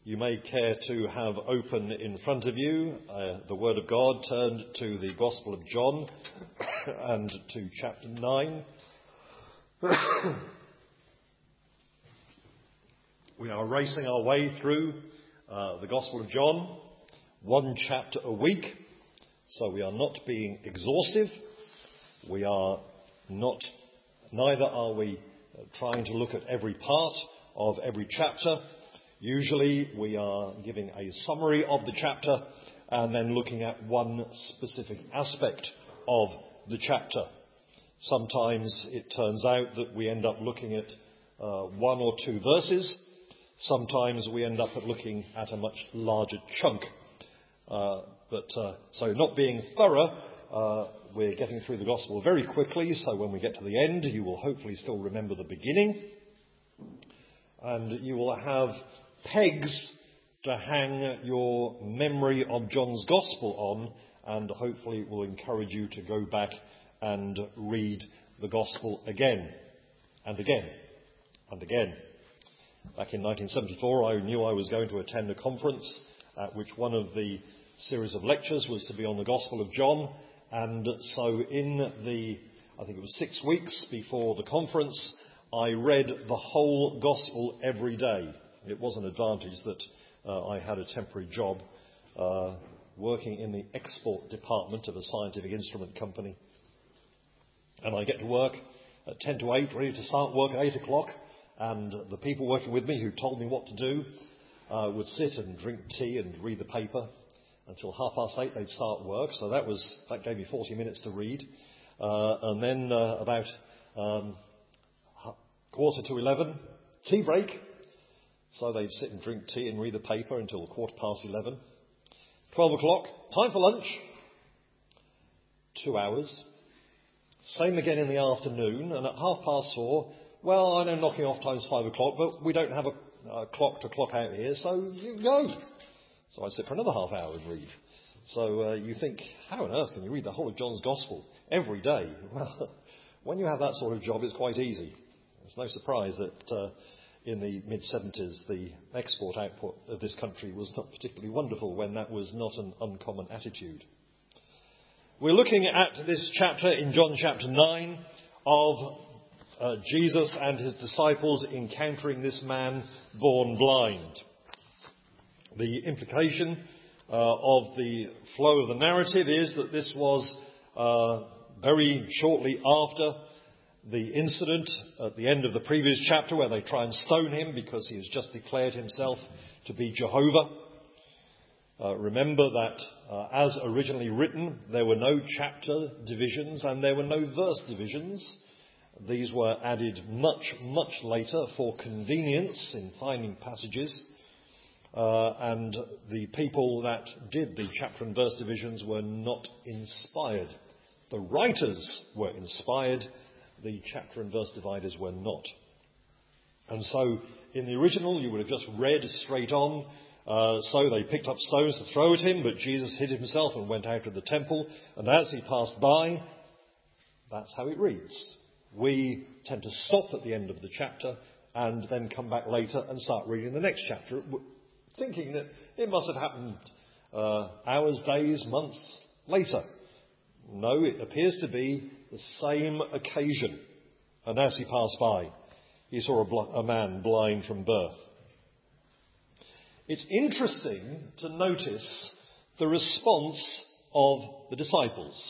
You may care to have open in front of you the Word of God turned to the Gospel of John and to chapter 9. We are racing our way through the Gospel of John, one chapter a week, so we are not being exhaustive. We are not, neither are we trying to look at every part of every chapter. Usually we are giving a summary of the chapter and then looking at one specific aspect of the chapter. Sometimes it turns out that we end up looking at one or two verses. Sometimes we end up at looking at a much larger chunk. So not being thorough, we're getting through the Gospel very quickly, so when we get to the end you will hopefully still remember the beginning. And you will have pegs to hang your memory of John's Gospel on, and hopefully it will encourage you to go back and read the Gospel again and again and again. Back in 1974 I knew I was going to attend a conference at which one of the series of lectures was to be on the Gospel of John, and so in I think it was 6 weeks before the conference, I read the whole Gospel every day. It was an advantage that I had a temporary job working in the export department of a scientific instrument company. And I get to work at 10 to 8, ready to start work at 8 o'clock. And the people working with me who told me what to do would sit and drink tea and read the paper until 8:30 they'd start work. So that gave me 40 minutes to read. And then about 11:15, tea break. So they'd sit and drink tea and read the paper until 11:15. 12 o'clock, time for lunch. 2 hours. Same again in the afternoon. And at 4:30, well, I know knocking off time's 5 o'clock, but we don't have a clock to clock out here, so you go. So I'd sit for another half hour and read. So you think, how on earth can you read the whole of John's Gospel every day? Well, when you have that sort of job, it's quite easy. It's no surprise that in the mid-70s, the export output of this country was not particularly wonderful when that was not an uncommon attitude. We're looking at this chapter in John chapter 9 of Jesus and his disciples encountering this man born blind. The implication of the flow of the narrative is that this was very shortly after the incident at the end of the previous chapter where they try and stone him because he has just declared himself to be Jehovah. Remember that as originally written, there were no chapter divisions and there were no verse divisions. These were added much, much later for convenience in finding passages. And the people that did the chapter and verse divisions were not inspired. The writers were inspired. The chapter and verse dividers were not. And so in the original you would have just read straight on. So they picked up stones to throw at him, but Jesus hid himself and went out of the temple. And as he passed by, that's how it reads. We tend to stop at the end of the chapter and then come back later and start reading the next chapter, thinking that it must have happened hours, days, months later. No, it appears to be the same occasion. And as he passed by, he saw a man blind from birth. It's interesting to notice the response of the disciples.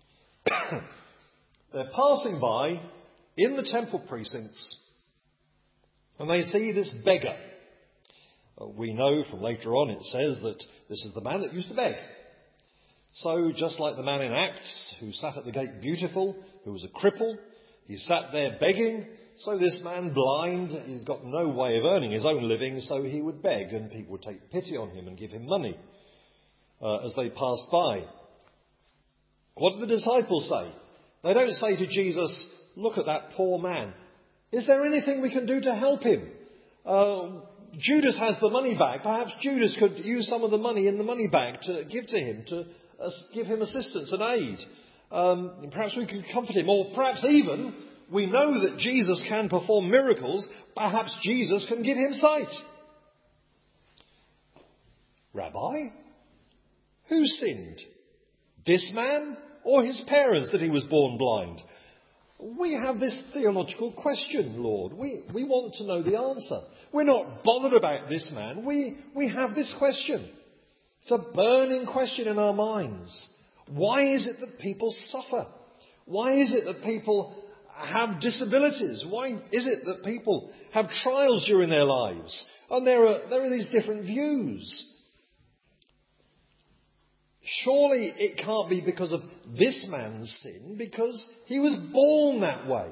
They're passing by in the temple precincts and they see this beggar. We know from later on it says that this is the man that used to beg. So just like the man in Acts who sat at the gate beautiful, who was a cripple, he sat there begging. So this man blind, he's got no way of earning his own living, so he would beg and people would take pity on him and give him money as they passed by. What do the disciples say? They don't say to Jesus, look at that poor man. Is there anything we can do to help him? Judas has the money bag. Perhaps Judas could use some of the money in the money bag to give to him, to give him assistance and aid. Perhaps we can comfort him. Or perhaps even, we know that Jesus can perform miracles. Perhaps Jesus can give him sight. Rabbi, who sinned? This man or his parents that he was born blind? We have this theological question, Lord. We want to know the answer. We're not bothered about this man. We have this question. It's a burning question in our minds. Why is it that people suffer? Why is it that people have disabilities? Why is it that people have trials during their lives? And there are these different views. Surely it can't be because of this man's sin, because he was born that way.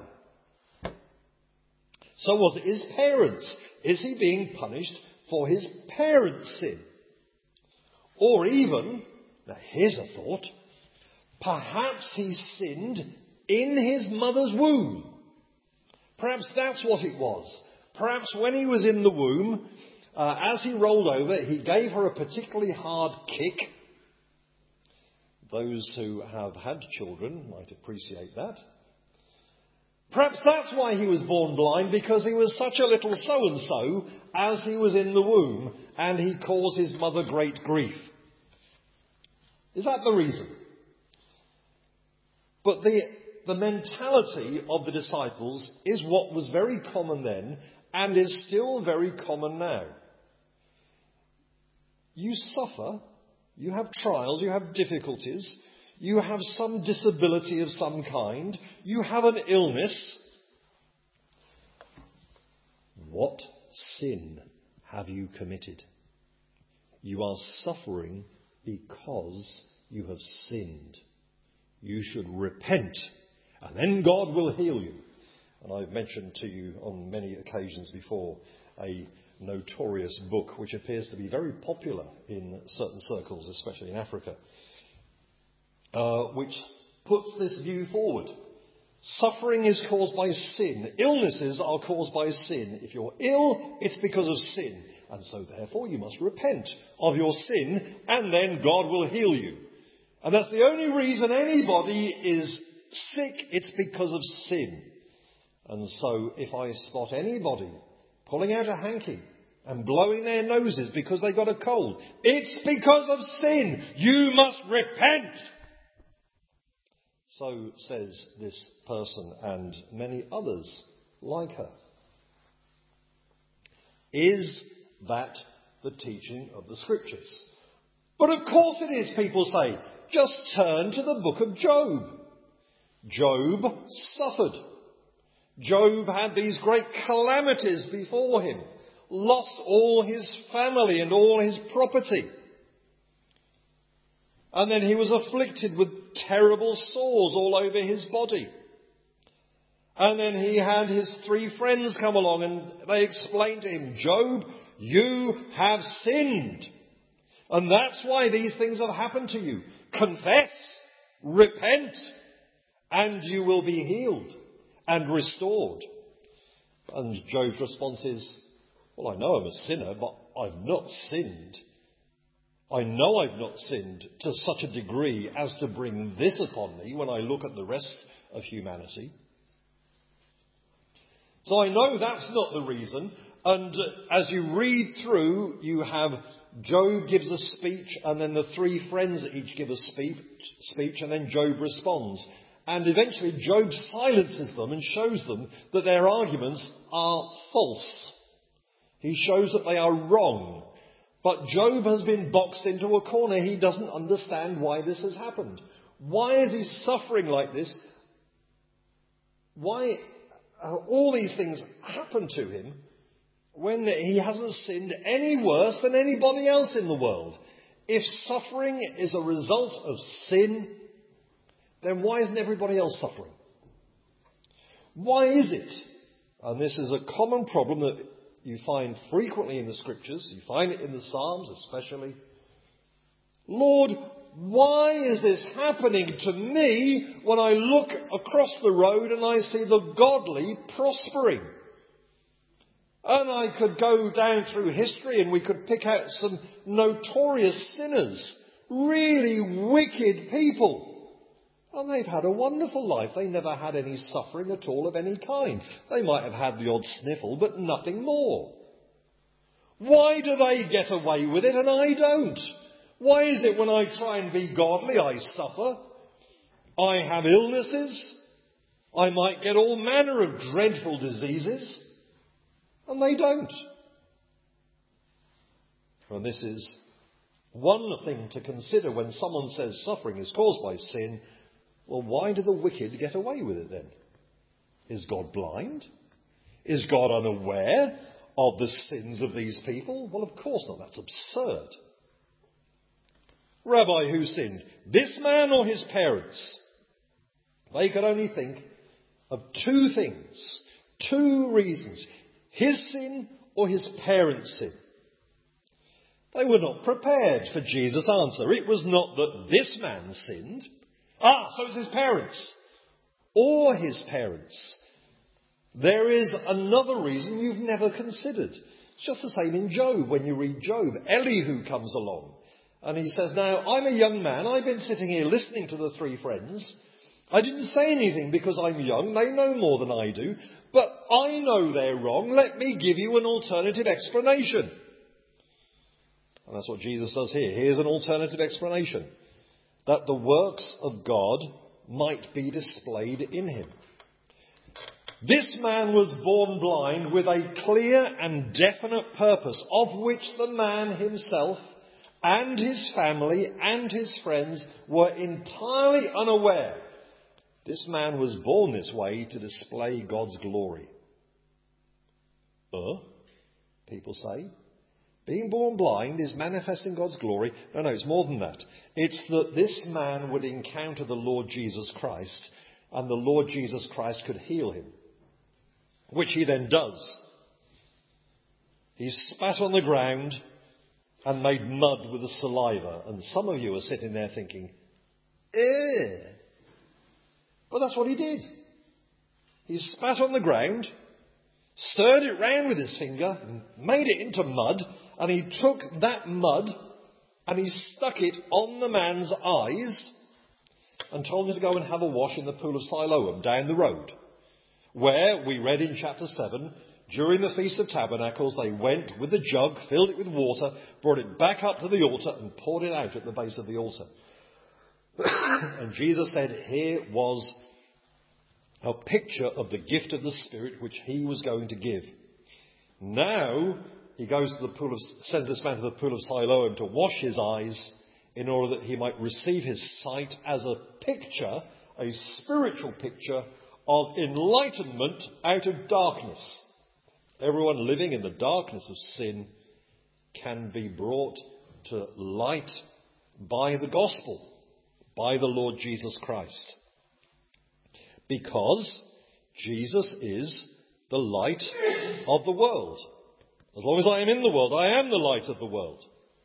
So was it his parents? Is he being punished for his parents' sin? Or even, now here's a thought, perhaps he sinned in his mother's womb. Perhaps that's what it was. Perhaps when he was in the womb, as he rolled over, he gave her a particularly hard kick. Those who have had children might appreciate that. Perhaps that's why he was born blind, because he was such a little so-and-so as he was in the womb, and he caused his mother great grief. Is that the reason? But the mentality of the disciples is what was very common then, and is still very common now. You suffer. You have trials, you have difficulties, you have some disability of some kind, you have an illness. What sin have you committed? You are suffering because you have sinned. You should repent, and then God will heal you. And I've mentioned to you on many occasions before a notorious book which appears to be very popular in certain circles, especially in Africa, which puts this view forward. Suffering is caused by sin. Illnesses are caused by sin. If you're ill, it's because of sin. And so therefore you must repent of your sin, and then God will heal you. And that's the only reason anybody is sick. It's because of sin. And so if I spot anybody pulling out a hanky and blowing their noses because they got a cold, it's because of sin. You must repent. So says this person and many others like her. Is that the teaching of the Scriptures? But of course it is, people say. Just turn to the book of Job. Job suffered. Job had these great calamities before him, lost all his family and all his property. And then he was afflicted with terrible sores all over his body. And then he had his 3 friends come along and they explained to him, Job, you have sinned. And that's why these things have happened to you. Confess, repent, and you will be healed and restored. And Job's response is, well, I know I'm a sinner, but I've not sinned. I know I've not sinned to such a degree as to bring this upon me when I look at the rest of humanity. So I know that's not the reason. And as you read through, you have Job gives a speech, and then the 3 friends each give a speech, and then Job responds. And eventually Job silences them and shows them that their arguments are false. He shows that they are wrong. But Job has been boxed into a corner. He doesn't understand why this has happened. Why is he suffering like this? Why all these things happen to him when he hasn't sinned any worse than anybody else in the world? If suffering is a result of sin, then why isn't everybody else suffering? Why is it? And this is a common problem that you find frequently in the Scriptures. You find it in the Psalms especially. Lord, why is this happening to me when I look across the road and I see the godly prospering? And I could go down through history and we could pick out some notorious sinners, really wicked people. And they've had a wonderful life. They never had any suffering at all of any kind. They might have had the odd sniffle, but nothing more. Why do they get away with it and I don't? Why is it when I try and be godly I suffer? I have illnesses. I might get all manner of dreadful diseases. And they don't. And this is one thing to consider when someone says suffering is caused by sin. Well, why do the wicked get away with it then? Is God blind? Is God unaware of the sins of these people? Well, of course not. That's absurd. Rabbi, who sinned? This man or his parents? They could only think of two things, two reasons. His sin or his parents' sin. They were not prepared for Jesus' answer. It was not that this man sinned. So it's his parents. Or his parents. There is another reason you've never considered. It's just the same in Job. When you read Job, Elihu comes along and he says, now, I'm a young man. I've been sitting here listening to the three friends. I didn't say anything because I'm young. They know more than I do. But I know they're wrong. Let me give you an alternative explanation. And that's what Jesus does here. Here's an alternative explanation. That the works of God might be displayed in him. This man was born blind with a clear and definite purpose, of which the man himself and his family and his friends were entirely unaware. This man was born this way to display God's glory. People say. Being born blind is manifesting God's glory. No, it's more than that. It's that this man would encounter the Lord Jesus Christ, and the Lord Jesus Christ could heal him. Which he then does. He spat on the ground and made mud with the saliva. And some of you are sitting there thinking, Well, that's what he did. He spat on the ground, stirred it round with his finger, made it into mud, and he took that mud and he stuck it on the man's eyes and told him to go and have a wash in the pool of Siloam down the road. Where, we read in chapter 7, during the Feast of Tabernacles, they went with the jug, filled it with water, brought it back up to the altar and poured it out at the base of the altar. And Jesus said here was a picture of the gift of the Spirit which he was going to give. Now, he goes to the pool sends this man to the pool of Siloam to wash his eyes in order that he might receive his sight as a picture, a spiritual picture of enlightenment out of darkness. Everyone living in the darkness of sin can be brought to light by the gospel, by the Lord Jesus Christ. Because Jesus is the light of the world. As long as I am in the world, I am the light of the world.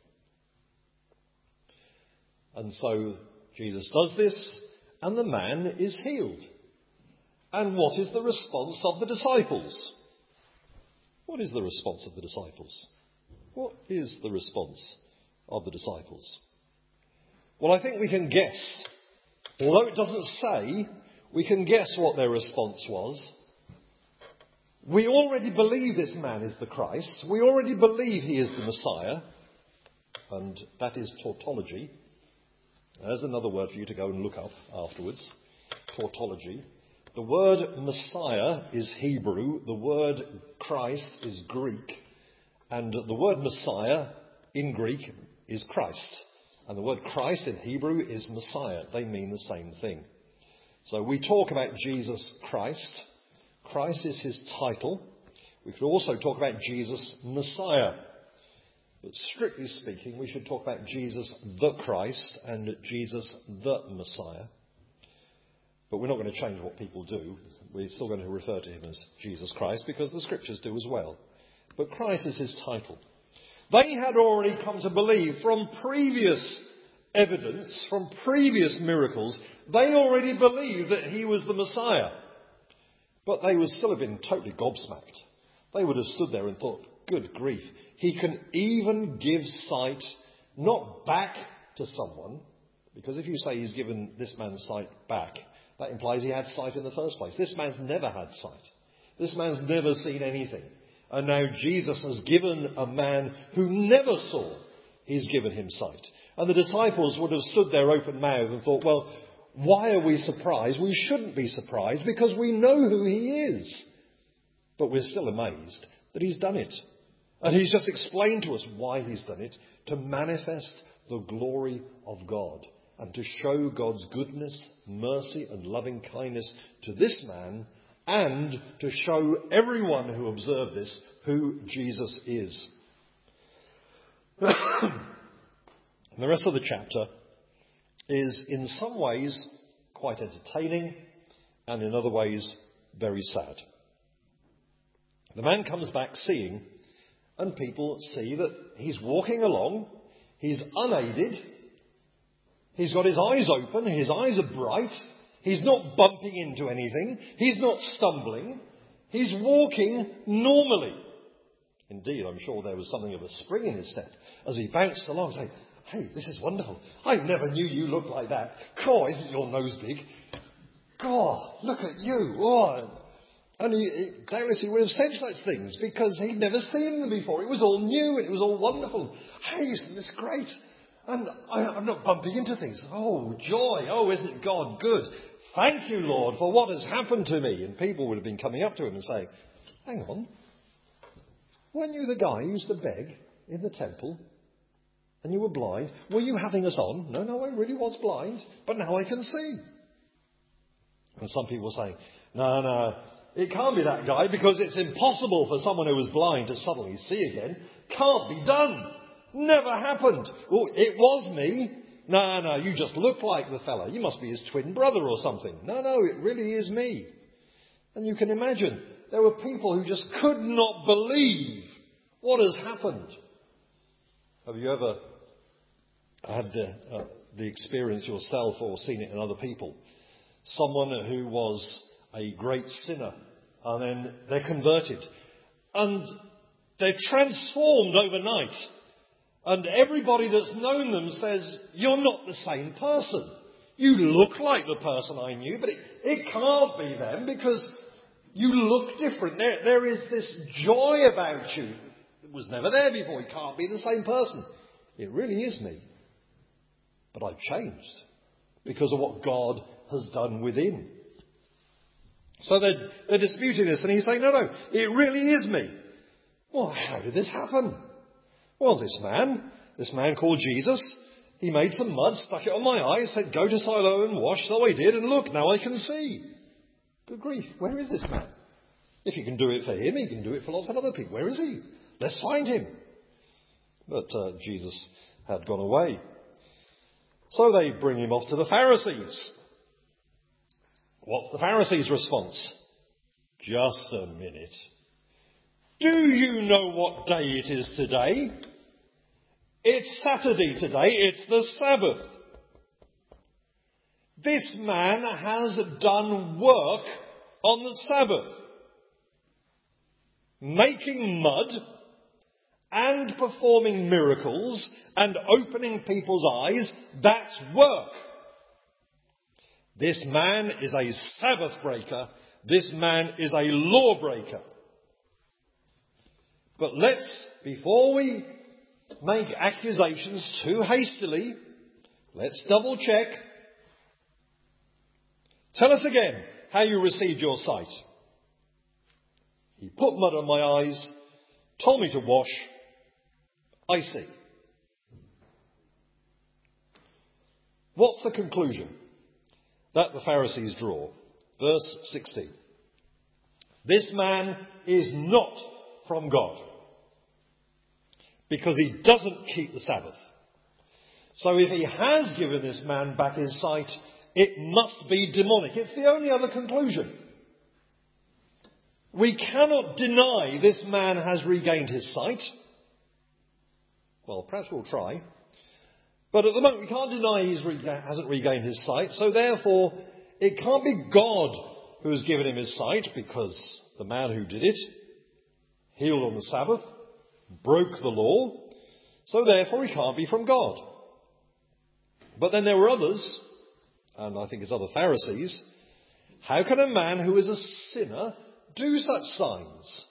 And so Jesus does this, and the man is healed. And what is the response of the disciples? What is the response of the disciples? What is the response of the disciples? Well, I think we can guess. Although it doesn't say, we can guess what their response was. We already believe this man is the Christ. We already believe he is the Messiah. And that is tautology. There's another word for you to go and look up afterwards. Tautology. The word Messiah is Hebrew. The word Christ is Greek. And the word Messiah in Greek is Christ. And the word Christ in Hebrew is Messiah. They mean the same thing. So we talk about Jesus Christ. Christ is his title. We could also talk about Jesus Messiah. But strictly speaking, we should talk about Jesus the Christ and Jesus the Messiah. But we're not going to change what people do. We're still going to refer to him as Jesus Christ because the scriptures do as well. But Christ is his title. They had already come to believe from previous evidence, from previous miracles, they already believed that he was the Messiah. But they would still have been totally gobsmacked. They would have stood there and thought, good grief, he can even give sight not back to someone, because if you say he's given this man's sight back, that implies he had sight in the first place. This man's never had sight. This man's never seen anything. And now Jesus has given a man who never saw, he's given him sight. And the disciples would have stood there open-mouthed and thought, well, why are we surprised? We shouldn't be surprised because we know who he is. But we're still amazed that he's done it. And he's just explained to us why he's done it, to manifest the glory of God and to show God's goodness, mercy and loving kindness to this man, and to show everyone who observed this who Jesus is. And the rest of the chapter is in some ways quite entertaining and in other ways very sad. The man comes back seeing, and people see that he's walking along, he's unaided, he's got his eyes open, his eyes are bright, he's not bumping into anything, he's not stumbling, he's walking normally. Indeed, I'm sure there was something of a spring in his step as he bounced along saying, hey, this is wonderful. I never knew you looked like that. God, isn't your nose big? God, look at you. Oh. And doubtless he would have said such things because he'd never seen them before. It was all new and it was all wonderful. Hey, isn't this great? And I'm not bumping into things. Oh, joy. Oh, isn't God good? Thank you, Lord, for what has happened to me. And people would have been coming up to him and saying, hang on. Weren't you the guy who used to beg in the temple? And you were blind? Were you having us on? No, I really was blind. But now I can see. And some people were saying, no, it can't be that guy because it's impossible for someone who was blind to suddenly see again. Can't be done. Never happened. Oh, it was me. No, you just look like the fella. You must be his twin brother or something. No, it really is me. And you can imagine, there were people who just could not believe what has happened. Have you ever had the experience yourself or seen it in other people? Someone who was a great sinner and then they're converted and they're transformed overnight. And everybody that's known them says, you're not the same person. You look like the person I knew, but it can't be them because you look different. There is this joy about you that was never there before. You can't be the same person. It really is me. But I've changed because of what God has done within. So they're disputing this, and he's saying, no, it really is me. Well, how did this happen? Well, this man called Jesus, he made some mud, stuck it on my eyes, said, go to Siloam and wash. So I did, and look, now I can see. Good grief, where is this man? If he can do it for him, he can do it for lots of other people. Where is he? Let's find him. But Jesus had gone away. So they bring him off to the Pharisees. What's the Pharisees' response? Just a minute. Do you know what day it is today? It's Saturday today. It's the Sabbath. This man has done work on the Sabbath. Making mud and performing miracles and opening people's eyes, that's work. This man is a Sabbath breaker. This man is a lawbreaker. But before we make accusations too hastily, let's double check. Tell us again how you received your sight. He put mud on my eyes, told me to wash. I see. What's the conclusion that the Pharisees draw? Verse 16. This man is not from God because he doesn't keep the Sabbath. So if he has given this man back his sight, it must be demonic. It's the only other conclusion. We cannot deny this man has regained his sight. Well, perhaps we'll try. But at the moment we can't deny he hasn't regained his sight. So therefore, it can't be God who has given him his sight, because the man who did it healed on the Sabbath, broke the law. So therefore he can't be from God. But then there were others, and I think it's other Pharisees. How can a man who is a sinner do such signs?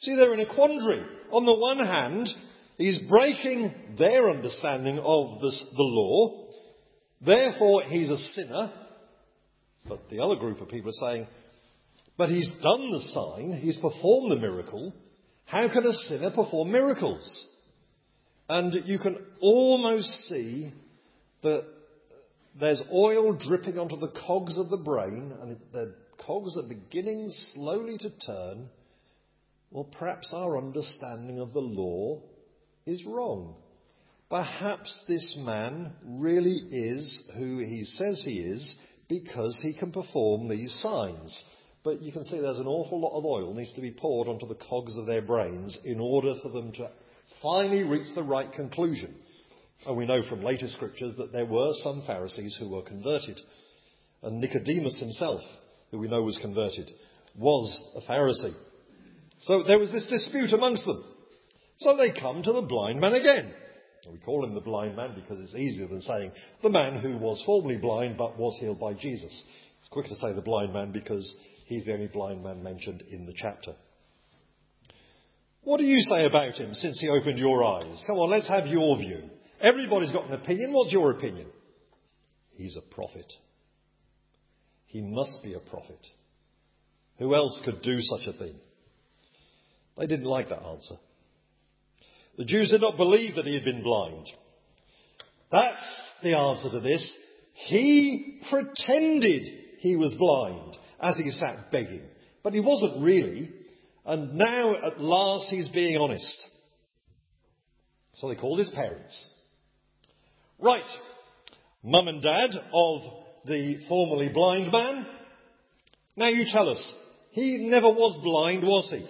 See, they're in a quandary. On the one hand, he's breaking their understanding of the law. Therefore, he's a sinner. But the other group of people are saying, but he's done the sign, he's performed the miracle. How can a sinner perform miracles? And you can almost see that there's oil dripping onto the cogs of the brain, and the cogs are beginning slowly to turn. Well, perhaps our understanding of the law is wrong. Perhaps this man really is who he says he is because he can perform these signs. But you can see there's an awful lot of oil needs to be poured onto the cogs of their brains in order for them to finally reach the right conclusion. And we know from later scriptures that there were some Pharisees who were converted. And Nicodemus himself, who we know was converted, was a Pharisee. So there was this dispute amongst them. So they come to the blind man again. We call him the blind man because it's easier than saying the man who was formerly blind but was healed by Jesus. It's quicker to say the blind man because he's the only blind man mentioned in the chapter. What do you say about him since he opened your eyes? Come on, let's have your view. Everybody's got an opinion. What's your opinion? He's a prophet. He must be a prophet. Who else could do such a thing? They didn't like that answer. The Jews did not believe that he had been blind. That's the answer to this. He pretended he was blind as he sat begging. But he wasn't really. And now at last he's being honest. So they called his parents. Right, Mum and Dad of the formerly blind man. Now you tell us, he never was blind, was he?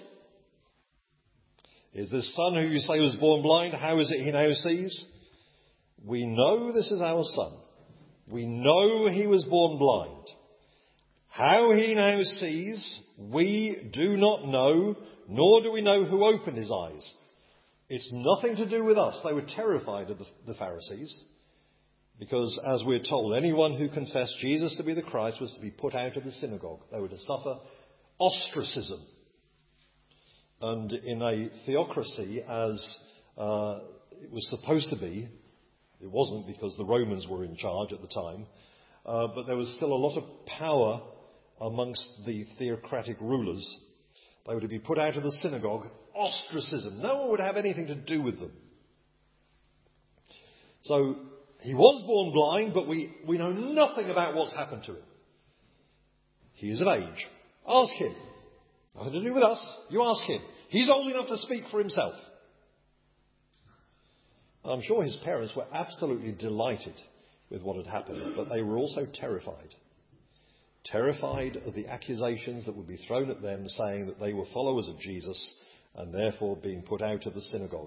Is this son who you say was born blind, how is it he now sees? We know this is our son. We know he was born blind. How he now sees, we do not know, nor do we know who opened his eyes. It's nothing to do with us. They were terrified of the Pharisees. Because, as we're told, anyone who confessed Jesus to be the Christ was to be put out of the synagogue. They were to suffer ostracism. And in a theocracy, as it was supposed to be, it wasn't because the Romans were in charge at the time, but there was still a lot of power amongst the theocratic rulers. They were to be put out of the synagogue. Ostracism. No one would have anything to do with them. So, he was born blind, but we know nothing about what's happened to him. He is of age. Ask him. Nothing to do with us. You ask him. He's old enough to speak for himself. I'm sure his parents were absolutely delighted with what had happened, but they were also terrified. Terrified of the accusations that would be thrown at them saying that they were followers of Jesus and therefore being put out of the synagogue.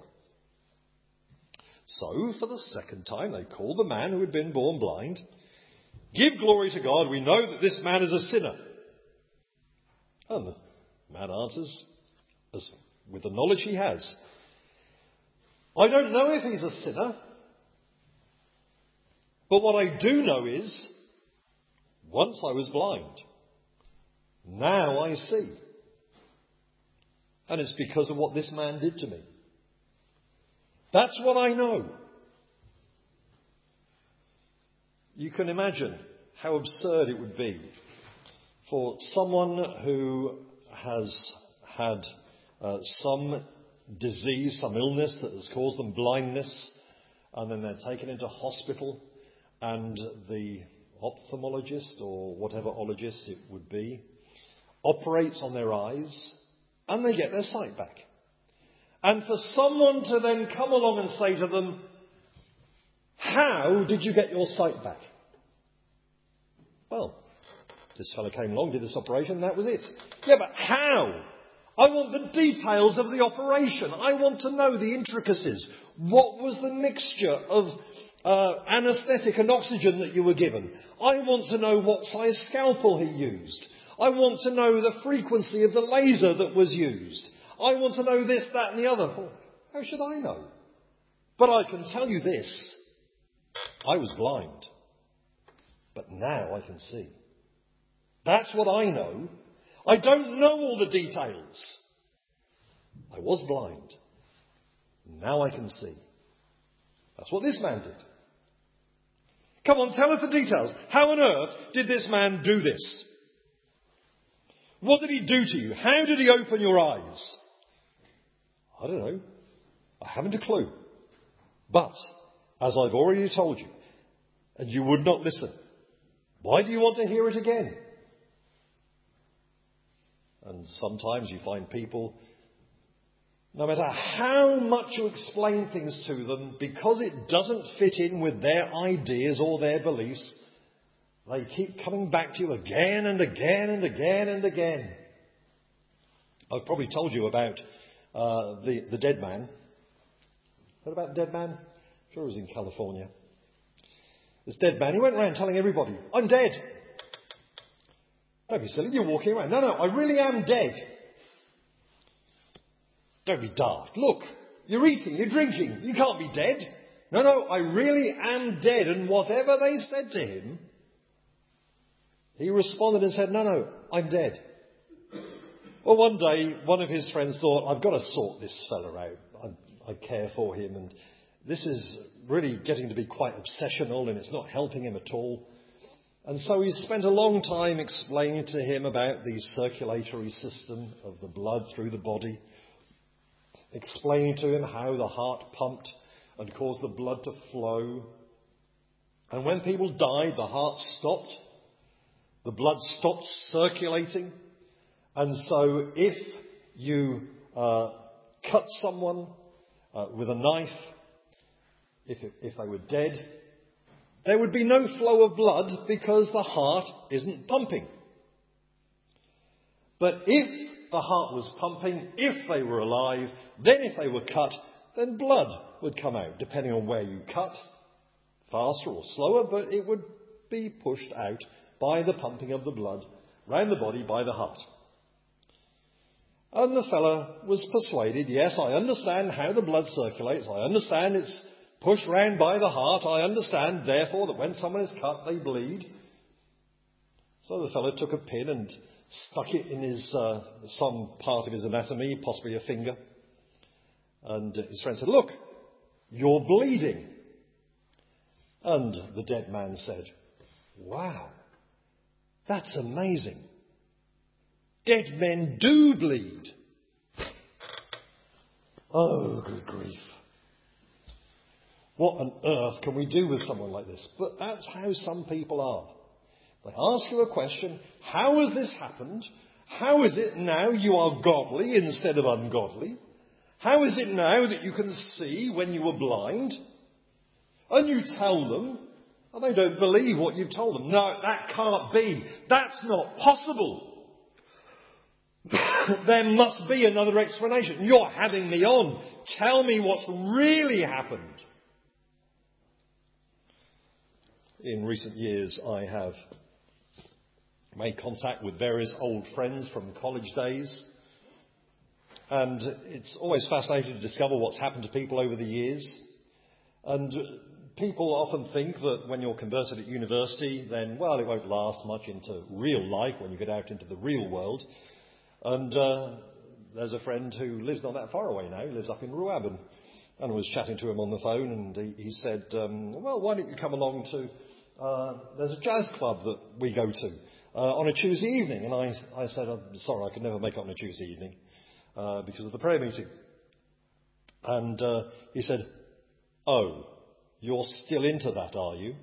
So, for the second time, they called the man who had been born blind. Give glory to God, we know that this man is a sinner. And the man answers, with the knowledge he has, I don't know if he's a sinner, but what I do know is, once I was blind, now I see. And it's because of what this man did to me. That's what I know. You can imagine how absurd it would be for someone who has had some disease, some illness that has caused them blindness, and then they're taken into hospital, and the ophthalmologist or whatever ologist it would be operates on their eyes, and they get their sight back. And for someone to then come along and say to them, how did you get your sight back? Well, this fellow came along, did this operation, and that was it. Yeah, but how? I want the details of the operation. I want to know the intricacies. What was the mixture of anaesthetic and oxygen that you were given? I want to know what size scalpel he used. I want to know the frequency of the laser that was used. I want to know this, that and the other. Well, how should I know? But I can tell you this. I was blind. But now I can see. That's what I know. I don't know all the details. I was blind. Now I can see. That's what this man did. Come on, tell us the details. How on earth did this man do this? What did he do to you? How did he open your eyes? I don't know. I haven't a clue. But, as I've already told you, and you would not listen, why do you want to hear it again? And sometimes you find people, no matter how much you explain things to them, because it doesn't fit in with their ideas or their beliefs, they keep coming back to you again and again and again and again. I've probably told you about the dead man. Heard about the dead man? I'm sure it was in California. This dead man, he went around telling everybody, I'm dead. Don't be silly, you're walking around. No, I really am dead. Don't be daft. Look, you're eating, you're drinking, you can't be dead. No, I really am dead. And whatever they said to him, he responded and said, no, I'm dead. Well, one day, one of his friends thought, I've got to sort this fella out. I care for him, and this is really getting to be quite obsessional, and it's not helping him at all. And so he spent a long time explaining to him about the circulatory system of the blood through the body, explaining to him how the heart pumped and caused the blood to flow. And when people died, the heart stopped. The blood stopped circulating. And so if you cut someone with a knife, if they were dead, there would be no flow of blood because the heart isn't pumping. But if the heart was pumping, if they were alive, then if they were cut, then blood would come out, depending on where you cut, faster or slower, but it would be pushed out by the pumping of the blood round the body by the heart. And the fella was persuaded, yes, I understand how the blood circulates. I understand it's pushed round by the heart. I understand, therefore, that when someone is cut, they bleed. So the fellow took a pin and stuck it in his some part of his anatomy, possibly a finger. And his friend said, look, you're bleeding. And the dead man said, wow, that's amazing. Dead men do bleed. Oh, good grief. What on earth can we do with someone like this? But that's how some people are. They ask you a question, how has this happened? How is it now you are godly instead of ungodly? How is it now that you can see when you were blind? And you tell them, and they don't believe what you've told them. No, that can't be. That's not possible. There must be another explanation. You're having me on. Tell me what's really happened. In recent years, I have made contact with various old friends from college days. And it's always fascinating to discover what's happened to people over the years. And people often think that when you're converted at university, then, well, it won't last much into real life when you get out into the real world. And there's a friend who lives not that far away now. He lives up in Ruaben. And I was chatting to him on the phone, and he said, well, why don't you come along to... there's a jazz club that we go to on a Tuesday evening. And I said, I'm sorry, I could never make it on a Tuesday evening because of the prayer meeting. And he said, oh, you're still into that, are you?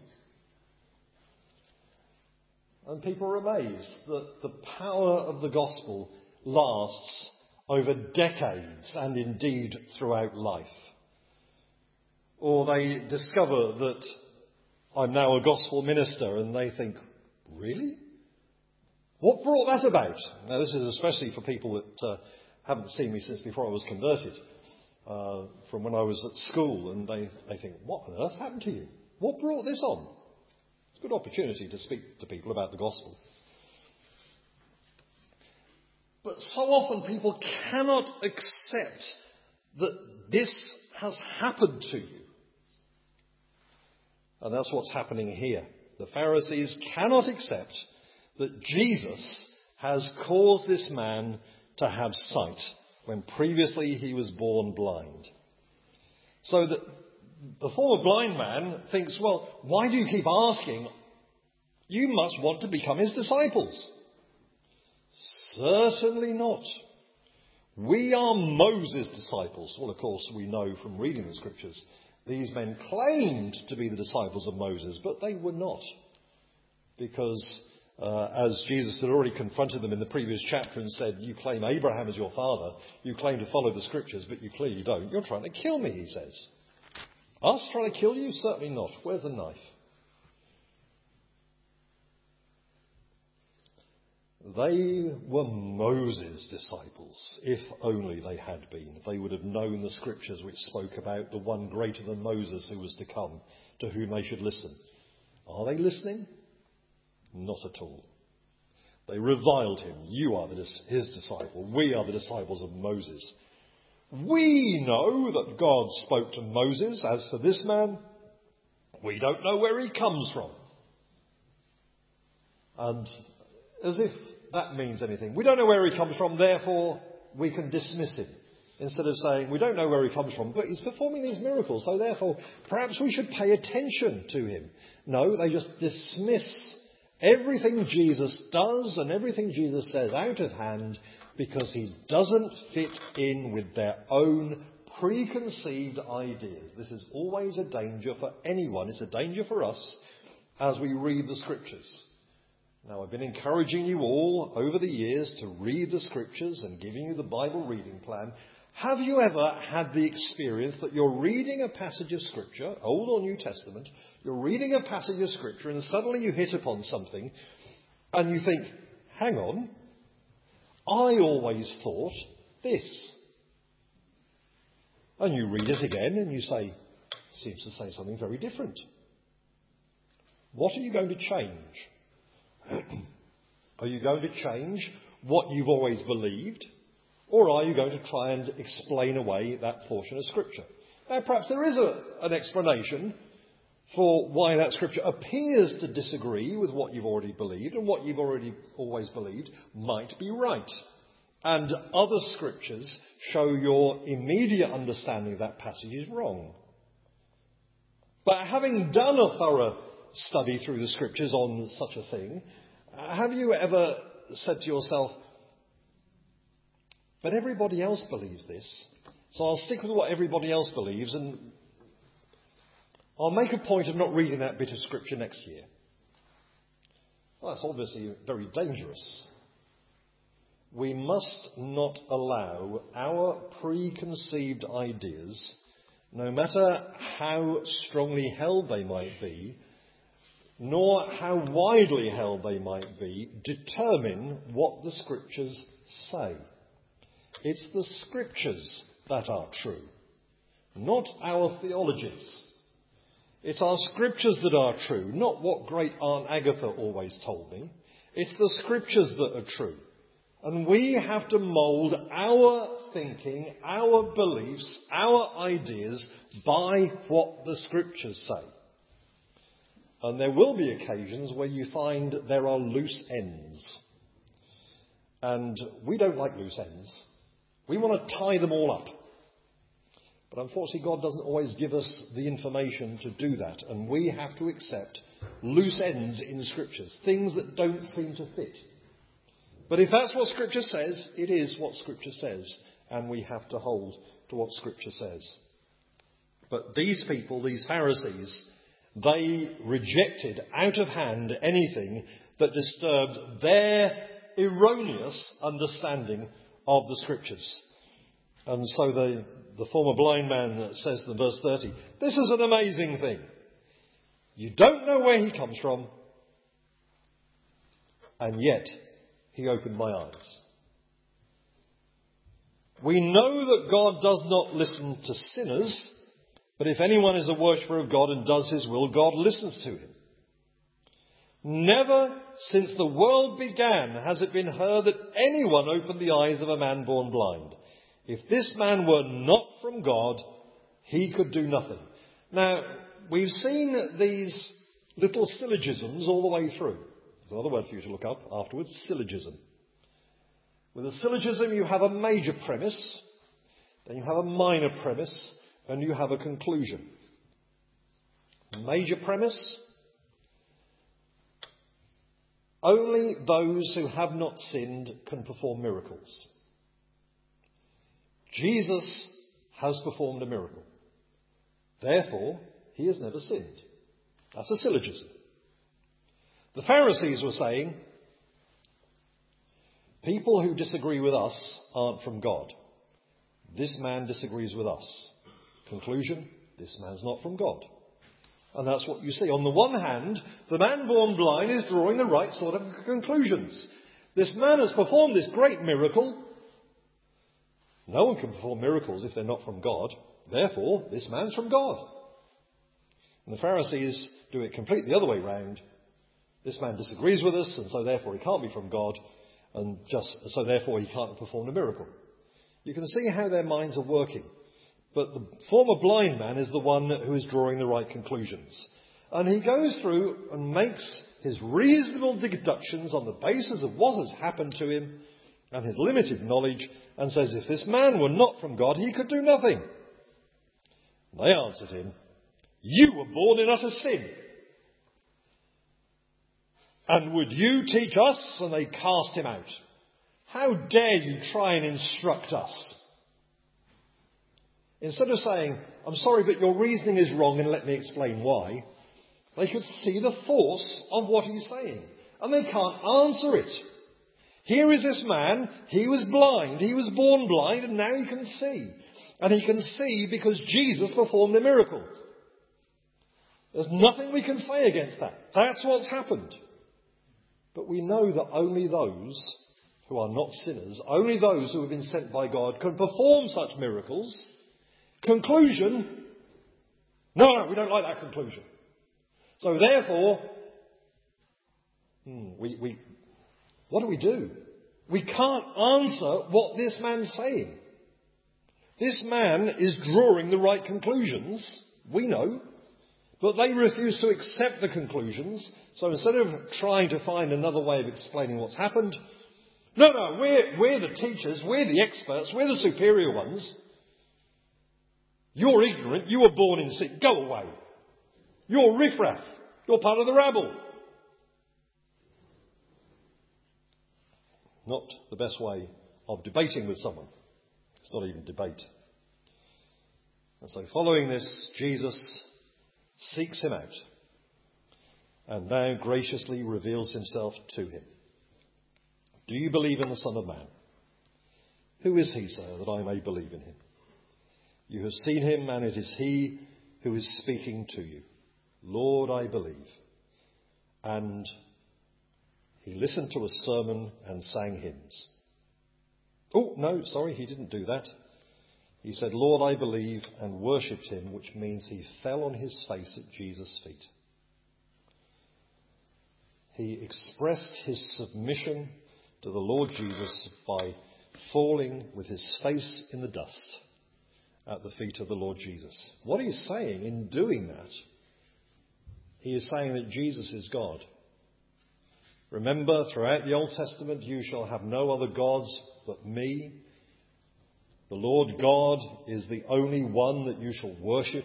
And people are amazed that the power of the gospel lasts over decades and indeed throughout life. Or they discover that I'm now a gospel minister and they think, really? What brought that about? Now this is especially for people that haven't seen me since before I was converted, from when I was at school, and they think, what on earth happened to you? What brought this on? It's a good opportunity to speak to people about the gospel. But so often people cannot accept that this has happened to you. And that's what's happening here. The Pharisees cannot accept that Jesus has caused this man to have sight. when previously he was born blind. So that the former blind man thinks, well, why do you keep asking? You must want to become his disciples. Certainly not. We are Moses' disciples. Well, of course, we know from reading the scriptures, these men claimed to be the disciples of Moses, but they were not. Because as Jesus had already confronted them in the previous chapter and said, you claim Abraham as your father, you claim to follow the scriptures, but you clearly don't. You're trying to kill me, he says. Us trying to kill you? Certainly not. Where's the knife? They were Moses' disciples. If only they had been. They would have known the scriptures which spoke about the one greater than Moses who was to come, to whom they should listen. Are they listening? Not at all. They reviled him. You are his disciple. We are the disciples of Moses. We know that God spoke to Moses. As for this man, we don't know where he comes from. And as if that means anything. We don't know where he comes from, therefore we can dismiss him. Instead of saying, we don't know where he comes from, but he's performing these miracles, so therefore perhaps we should pay attention to him. No, they just dismiss everything Jesus does and everything Jesus says out of hand because he doesn't fit in with their own preconceived ideas. This is always a danger for anyone. It's a danger for us as we read the scriptures. Now, I've been encouraging you all over the years to read the scriptures and giving you the Bible reading plan. Have you ever had the experience that you're reading a passage of scripture, Old or New Testament, you're reading a passage of scripture and suddenly you hit upon something and you think, hang on, I always thought this. And you read it again and you say, seems to say something very different. What are you going to change? Are you going to change what you've always believed? Or are you going to try and explain away that portion of Scripture? Now, perhaps there is an explanation for why that Scripture appears to disagree with what you've already believed, and what you've already always believed might be right. And other Scriptures show your immediate understanding of that passage is wrong. But having done a thorough study through the scriptures on such a thing, have you ever said to yourself, but everybody else believes this, so I'll stick with what everybody else believes and I'll make a point of not reading that bit of scripture next year? Well, that's obviously very dangerous. We must not allow our preconceived ideas, no matter how strongly held they might be, nor how widely held they might be, determine what the scriptures say. It's the scriptures that are true, not our theologies. It's our scriptures that are true, not what great Aunt Agatha always told me. It's the scriptures that are true. And we have to mould our thinking, our beliefs, our ideas by what the scriptures say. And there will be occasions where you find there are loose ends. And we don't like loose ends. We want to tie them all up. But unfortunately, God doesn't always give us the information to do that. And we have to accept loose ends in the scriptures, things that don't seem to fit. But if that's what Scripture says, it is what Scripture says. And we have to hold to what Scripture says. But these people, these Pharisees, they rejected out of hand anything that disturbed their erroneous understanding of the Scriptures. And so the former blind man says to them, verse 30, this is an amazing thing. You don't know where he comes from, and yet he opened my eyes. We know that God does not listen to sinners, but if anyone is a worshipper of God and does his will, God listens to him. Never since the world began has it been heard that anyone opened the eyes of a man born blind. If this man were not from God, he could do nothing. Now, we've seen these little syllogisms all the way through. There's another word for you to look up afterwards, syllogism. With a syllogism you have a major premise, then you have a minor premise, and you have a conclusion. Major premise: only those who have not sinned can perform miracles. Jesus has performed a miracle. Therefore, he has never sinned. That's a syllogism. The Pharisees were saying, people who disagree with us aren't from God. This man disagrees with us. Conclusion: this man's not from God. And that's what you see. On the one hand, the man born blind is drawing the right sort of conclusions. This man has performed this great miracle. No one can perform miracles if they're not from God. Therefore, this man's from God. And the Pharisees do it completely the other way round. This man disagrees with us, and so therefore he can't be from God, and just so therefore he can't perform a miracle. You can see how their minds are working. But the former blind man is the one who is drawing the right conclusions. And he goes through and makes his reasonable deductions on the basis of what has happened to him and his limited knowledge, and says if this man were not from God, he could do nothing. And they answered him, "You were born in utter sin. And would you teach us?" And they cast him out. "How dare you try and instruct us?" Instead of saying, "I'm sorry, but your reasoning is wrong and let me explain why," they could see the force of what he's saying. And they can't answer it. Here is this man, he was blind, he was born blind, and now he can see. And he can see because Jesus performed a miracle. There's nothing we can say against that. That's what's happened. But we know that only those who are not sinners, only those who have been sent by God, can perform such miracles. Conclusion: no, we don't like that conclusion. So therefore, what do we do? We can't answer what this man's saying. This man is drawing the right conclusions, we know, but they refuse to accept the conclusions. So instead of trying to find another way of explaining what's happened, no, we're the teachers, we're the experts, we're the superior ones. You're ignorant, you were born in sin, go away. You're riffraff, you're part of the rabble. Not the best way of debating with someone. It's not even debate. And so following this, Jesus seeks him out and now graciously reveals himself to him. "Do you believe in the Son of Man? Who is he, sir, that I may believe in him? You have seen him, and it is he who is speaking to you. Lord, I believe." And he listened to a sermon and sang hymns. Oh, no, sorry, he didn't do that. He said, "Lord, I believe," and worshipped him, which means he fell on his face at Jesus' feet. He expressed his submission to the Lord Jesus by falling with his face in the dust at the feet of the Lord Jesus. What he's saying in doing that, he is saying that Jesus is God. Remember, throughout the Old Testament, "You shall have no other gods but me. The Lord God is the only one that you shall worship."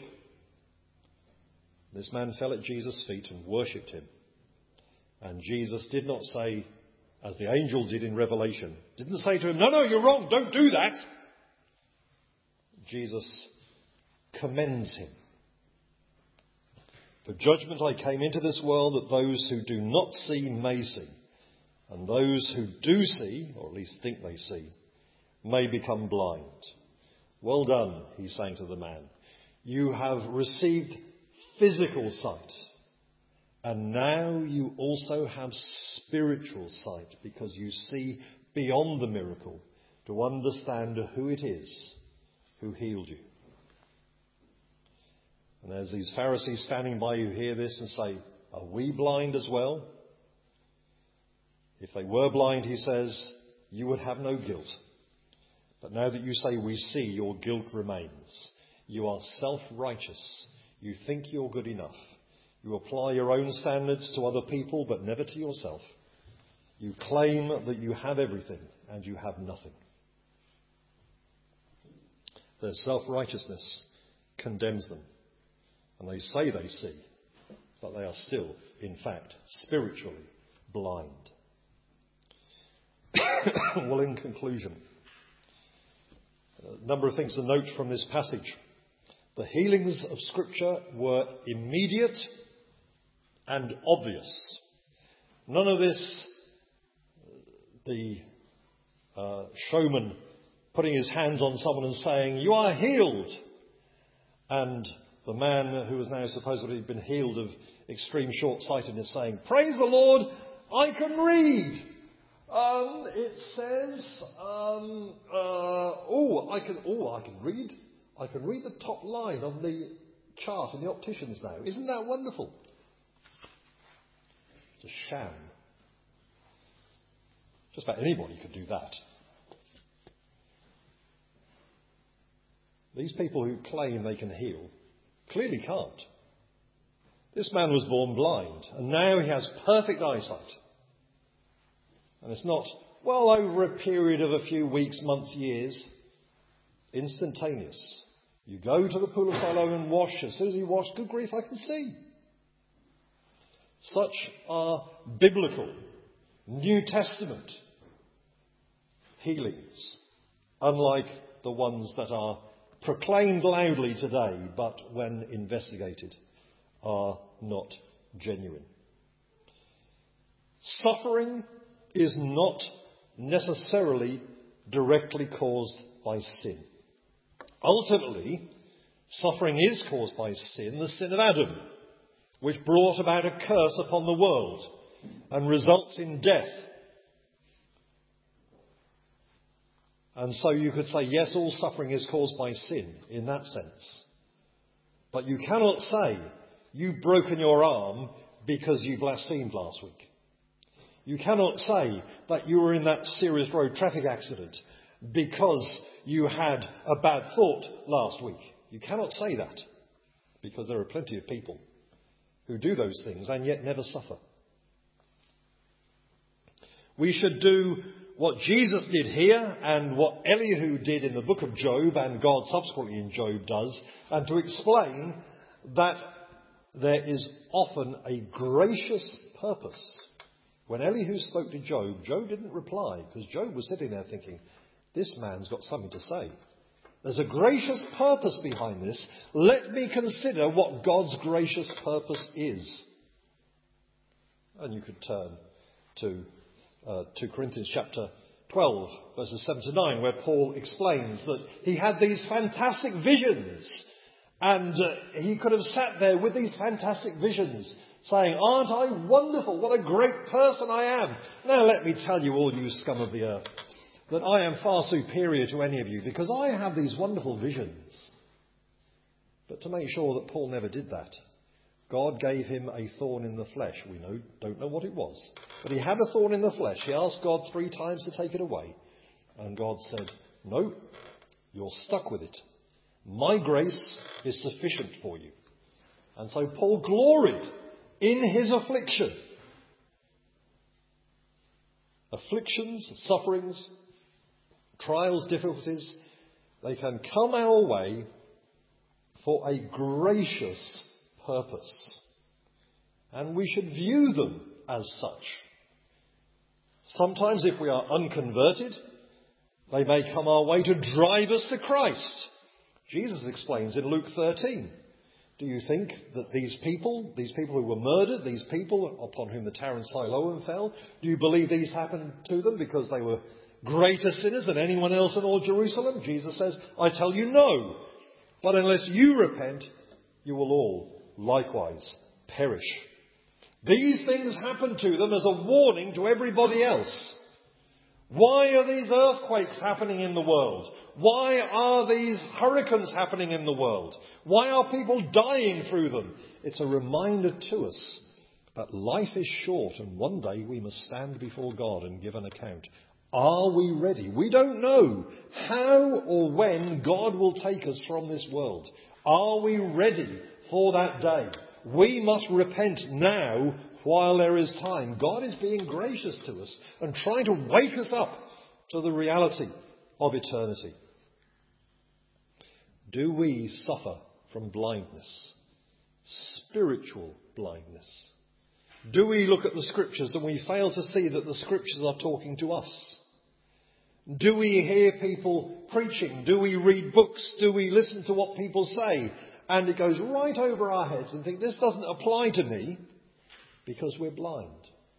This man fell at Jesus' feet and worshipped him. And Jesus did not say, as the angel did in Revelation, didn't say to him, no, you're wrong, don't do that. Jesus commends him. "For judgment I came into this world, that those who do not see may see, and those who do see, or at least think they see, may become blind." "Well done," he's saying to the man. "You have received physical sight, and now you also have spiritual sight, because you see beyond the miracle to understand who it is who healed you." And as these Pharisees standing by you hear this and say, "Are we blind as well?" If they were blind, he says, you would have no guilt. But now that you say we see, your guilt remains. You are self-righteous. You think you're good enough. You apply your own standards to other people, but never to yourself. You claim that you have everything, and you have nothing. Their self-righteousness condemns them, and they say they see, but they are still, in fact, spiritually blind. Well, in conclusion, a number of things to note from this passage. The healings of Scripture were immediate and obvious. None of this, the showman putting his hands on someone and saying, "You are healed," and the man who has now supposedly been healed of extreme short-sightedness saying, "Praise the Lord, I can read." It says, I can read. I can read the top line on the chart in the opticians now. Isn't that wonderful? It's a sham. Just about anybody could do that. These people who claim they can heal clearly can't. This man was born blind, and now he has perfect eyesight. And it's not, well, over a period of a few weeks, months, years, instantaneous. You go to the pool of Siloam and wash. As soon as you wash, good grief, I can see. Such are biblical, New Testament healings, unlike the ones that are proclaimed loudly today, but when investigated, are not genuine. Suffering is not necessarily directly caused by sin. Ultimately, suffering is caused by sin, the sin of Adam, which brought about a curse upon the world and results in death. And so you could say, yes, all suffering is caused by sin in that sense. But you cannot say you've broken your arm because you blasphemed last week. You cannot say that you were in that serious road traffic accident because you had a bad thought last week. You cannot say that, because there are plenty of people who do those things and yet never suffer. We should do what Jesus did here and what Elihu did in the book of Job, and God subsequently in Job does, and to explain that there is often a gracious purpose. When Elihu spoke to Job, Job didn't reply, because Job was sitting there thinking, this man's got something to say. There's a gracious purpose behind this. Let me consider what God's gracious purpose is. And you could turn to 2 Corinthians chapter 12, verses 7 to 9, where Paul explains that he had these fantastic visions. And he could have sat there with these fantastic visions, saying, aren't I wonderful? What a great person I am. Now let me tell you, all you scum of the earth, that I am far superior to any of you, because I have these wonderful visions. But to make sure that Paul never did that, God gave him a thorn in the flesh. We don't know what it was. But he had a thorn in the flesh. He asked God 3 times to take it away. And God said, no, you're stuck with it. My grace is sufficient for you. And so Paul gloried in his affliction. Afflictions, sufferings, trials, difficulties, they can come our way for a gracious purpose. And we should view them as such. Sometimes, if we are unconverted, they may come our way to drive us to Christ. Jesus explains in Luke 13. Do you think that these people who were murdered, these people upon whom the tower in Siloam fell, do you believe these happened to them because they were greater sinners than anyone else in all Jerusalem? Jesus says, I tell you no. But unless you repent, you will all likewise perish. These things happen to them as a warning to everybody else. Why are these earthquakes happening in the world? Why are these hurricanes happening in the world? Why are people dying through them? It's a reminder to us that life is short, and one day we must stand before God and give an account. Are we ready? We don't know how or when God will take us from this world. Are we ready for that day? We must repent now while there is time. God is being gracious to us and trying to wake us up to the reality of eternity? Do we suffer from blindness? Spiritual blindness? Do we look at the Scriptures and we fail to see that the Scriptures are talking to us? Do we hear people preaching? Do we read books? Do we listen to what people say? And it goes right over our heads and think, this doesn't apply to me, because we're blind.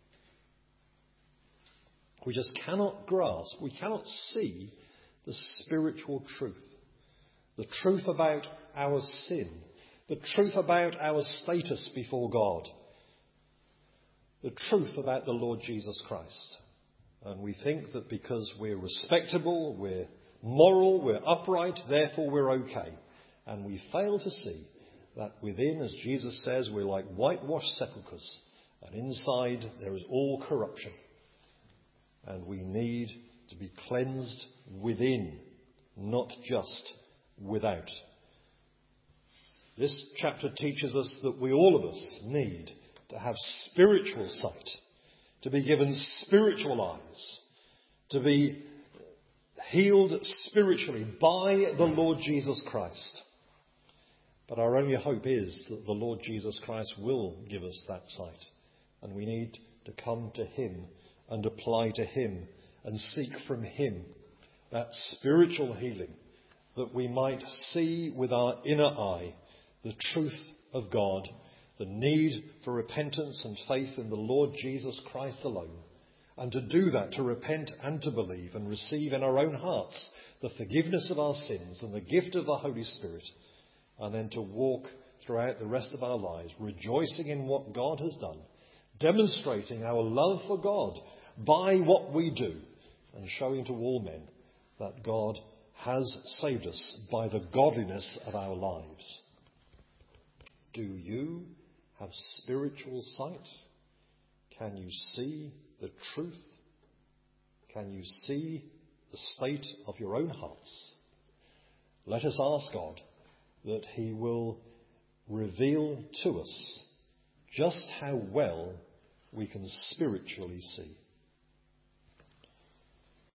We just cannot grasp, we cannot see the spiritual truth. The truth about our sin. The truth about our status before God. The truth about the Lord Jesus Christ. And we think that because we're respectable, we're moral, we're upright, therefore we're okay. And we fail to see that within, as Jesus says, we're like whitewashed sepulchres. And inside there is all corruption. And we need to be cleansed within, not just without. This chapter teaches us that we, all of us, need to have spiritual sight, to be given spiritual eyes, to be healed spiritually by the Lord Jesus Christ. But our only hope is that the Lord Jesus Christ will give us that sight. And we need to come to him and apply to him and seek from him that spiritual healing, that we might see with our inner eye the truth of God, the need for repentance and faith in the Lord Jesus Christ alone. And to do that, to repent and to believe and receive in our own hearts the forgiveness of our sins and the gift of the Holy Spirit. And then to walk throughout the rest of our lives, rejoicing in what God has done, demonstrating our love for God by what we do, and showing to all men that God has saved us by the godliness of our lives. Do you have spiritual sight? Can you see the truth? Can you see the state of your own hearts? Let us ask God that he will reveal to us just how well we can spiritually see.